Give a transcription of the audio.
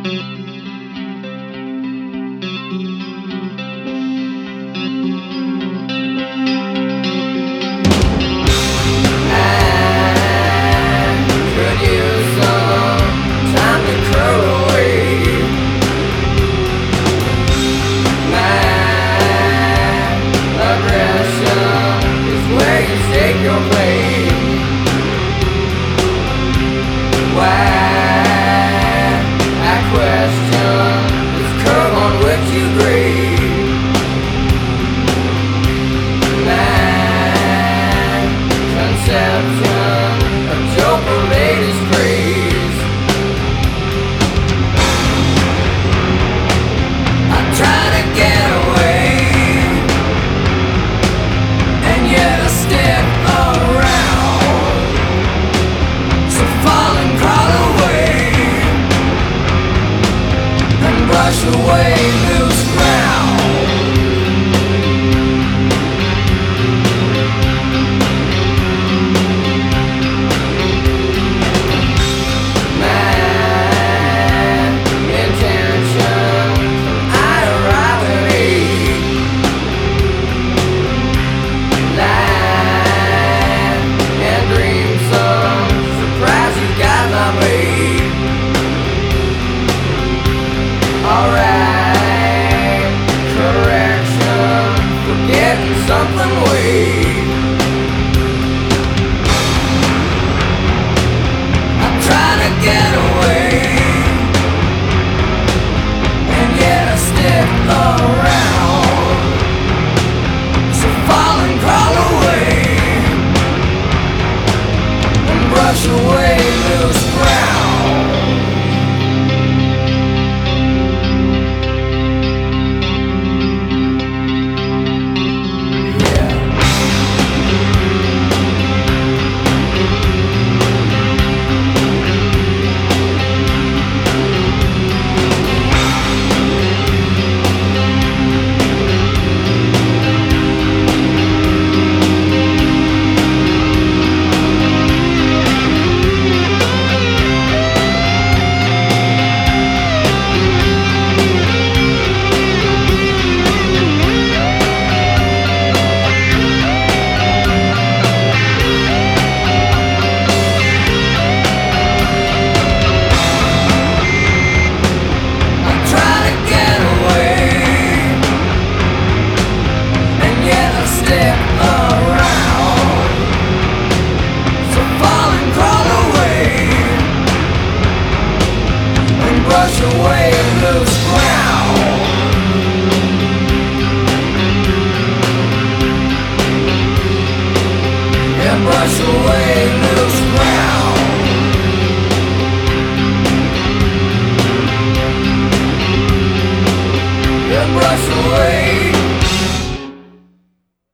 Take your blame. Why, I question this curve on which you breathe. My conception of joke or latest craze. I try to get away, and yet I stick around. So fall and crawl away and brush away loose ground. My intention from I arrive at 8. And dream some surprise you guys I made. Alright, correction, forgetting something weird. I'm trying to get away, and yet I stick around. So fall and crawl away and brush away loose ground. Brush away loose ground.